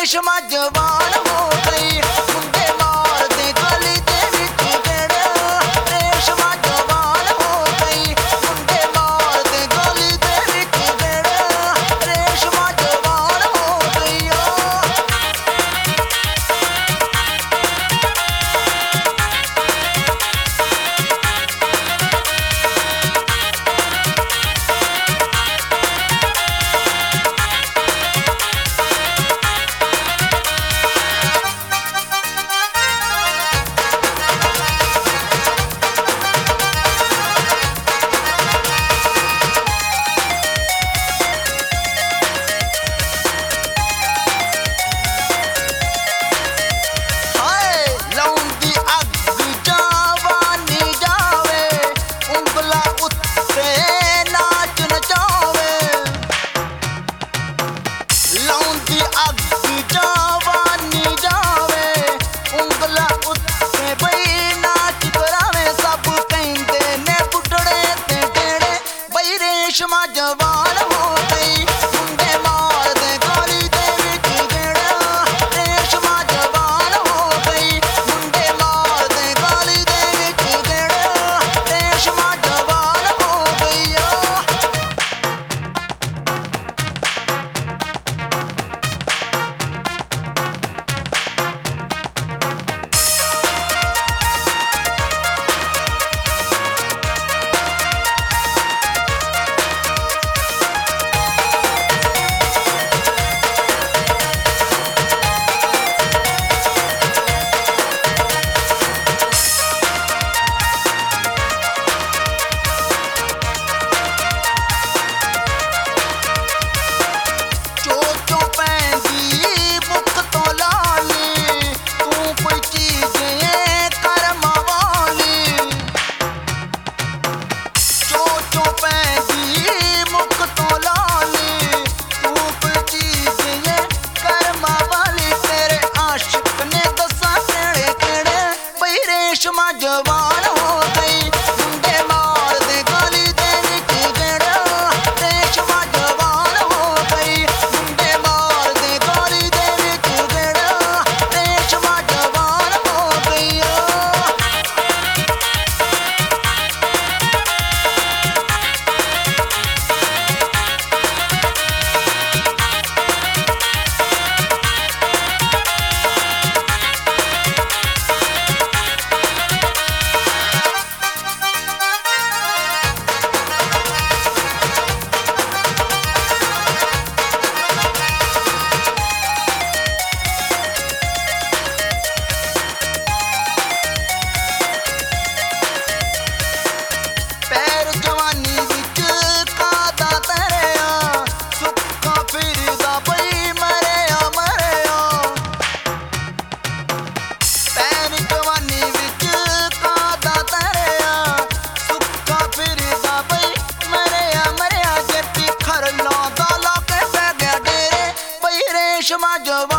रेशमा जवान हो गई मुंडे मार दे गली दे विच गेड़ा रेशमा जवान हो गई मुंडे मार दे गली दे विच गेड़ा रेशमा जवान हो गई रेशमा जवान हो गई मुंडे मार दे गली दे विच गेड़ा रेशमा जवान हो गई मुंडे मार दे गली दे विच गेड़ा रेशमा जवान हो गई रेशमा जवान हो गई मुंडे मार दे गली दे विच गेड़ा रेशमा जवान हो गई मुंडे मार दे गली दे विच गेड़ा रेशमा जवान हो गई रेशमा जवान